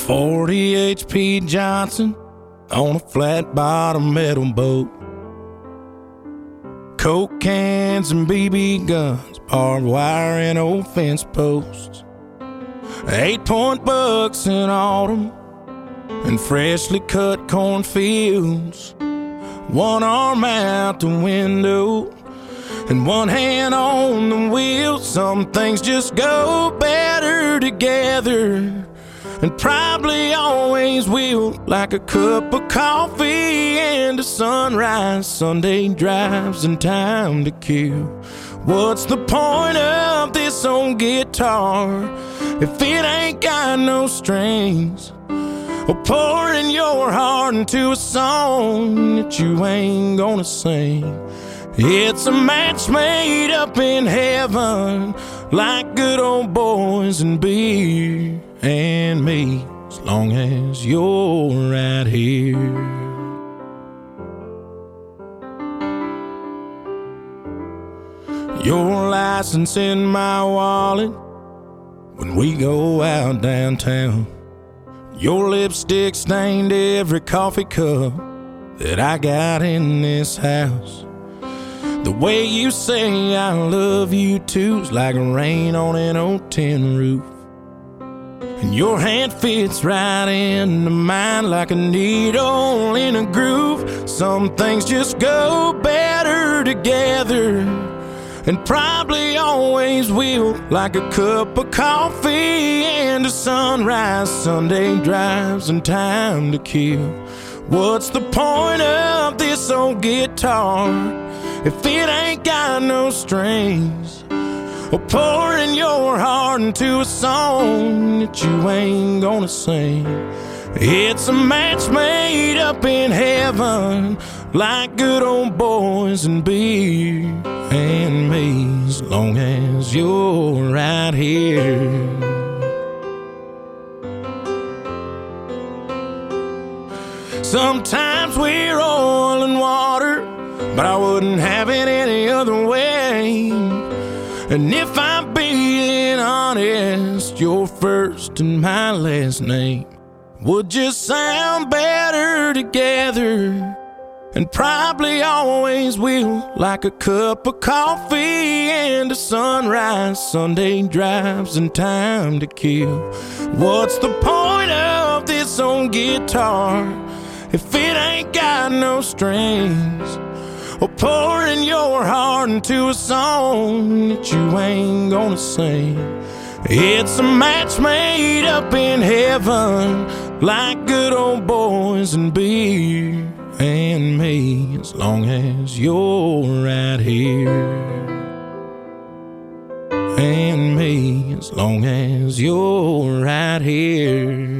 40 H.P. Johnson on a flat bottom metal boat. Coke cans and BB guns, barbed wire and old fence posts. 8-point bucks in autumn and freshly cut cornfields. One arm out the window and one hand on the wheel. Some things just go better together, and probably always will, like a cup of coffee and a sunrise, Sunday drives and time to kill. What's the point of this old guitar if it ain't got no strings? Or pouring your heart into a song that you ain't gonna sing. It's a match made up in heaven, like good old boys and beer and me, as long as you're right here. Your license in my wallet when we go out downtown. Your lipstick stained every coffee cup that I got in this house. The way you say I love you too's like rain on an old tin roof. And your hand fits right into mine like a needle in a groove. Some things just go better together, and probably always will, like a cup of coffee and a sunrise, Sunday drives and time to kill. What's the point of this old guitar if it ain't got no strings? Or pouring your heart into a song that you ain't gonna sing. It's a match made up in heaven, like good old boys and beer and me, as long as you're right here. Sometimes we're oil and water, but I wouldn't have it any other way. And if I'm being honest, your first and my last name would just sound better together, and probably always will, like a cup of coffee and a sunrise, Sunday drives and time to kill. What's the point of this old guitar if it ain't got no strings? Or pouring your heart into a song that you ain't gonna sing. It's a match made up in heaven, like good old boys and beer and me, as long as you're right here. And me, as long as you're right here.